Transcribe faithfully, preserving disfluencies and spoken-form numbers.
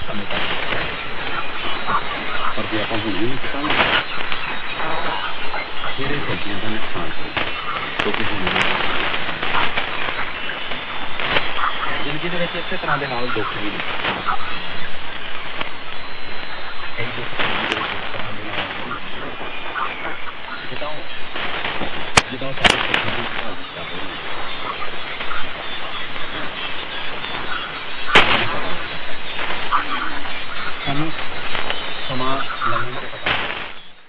ਸਮੇਂ ਤੱਕ। ਪਰ ਜੇ ਆਪਾਂ ਹੁਣ ਵੀ ਨਹੀਂ ਕਰਾਂਗੇ ਫਿਰ ਇਹ ਸਬਜ਼ੀਆਂ ਦਾ ਨੁਕਸਾਨ ਹੋਊਗਾ, ਕਿਉਂਕਿ ਹੁਣ ਜ਼ਿੰਦਗੀ ਦੇ ਵਿੱਚ ਇਸੇ ਤਰ੍ਹਾਂ ਦੇ ਨਾਲ ਦੁੱਖ ਵੀ ਨੇ। ਕਈ ਦੁੱਖ ਜ਼ਿੰਦਗੀ ਦੇ ਵਿੱਚ ਇਸ ਤਰ੍ਹਾਂ ਦੇ ਨਾਲ ਜਿੱਦਾਂ ਜਿੱਦਾਂ ਸਾਡੇ